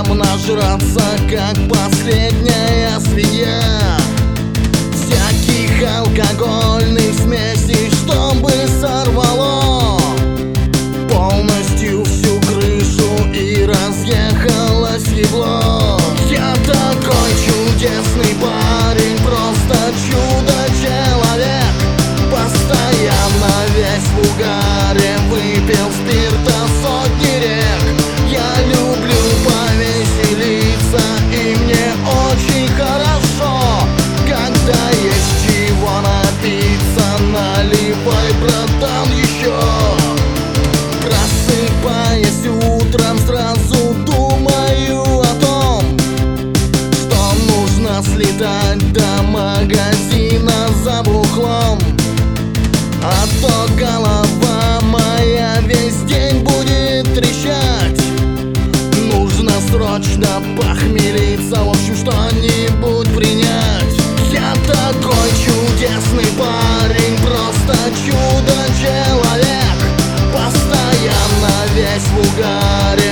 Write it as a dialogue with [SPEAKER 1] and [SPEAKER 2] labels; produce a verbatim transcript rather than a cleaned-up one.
[SPEAKER 1] Всем нажраться, как последняя свинья, всяких алкогольных смесей, чтобы сорвало полностью всю крышу и разъехалось ебло. Я такой чудесный парень, просто чудо-человек, постоянно весь в угаре, выпил спирта сотни рек. Я люблю повеселиться, и мне очень хорошо, когда есть чего напиться. Наливай, братан, еще. Просыпаясь утром, сразу думаю о том, что нужно слетать до магазина за бухлом, а то голова моя весь день будет трещать. Нужно срочно похмелиться, в общем, что-нибудь принять. Я такой чудесный парень, просто чудо-человек, постоянно весь в угаре,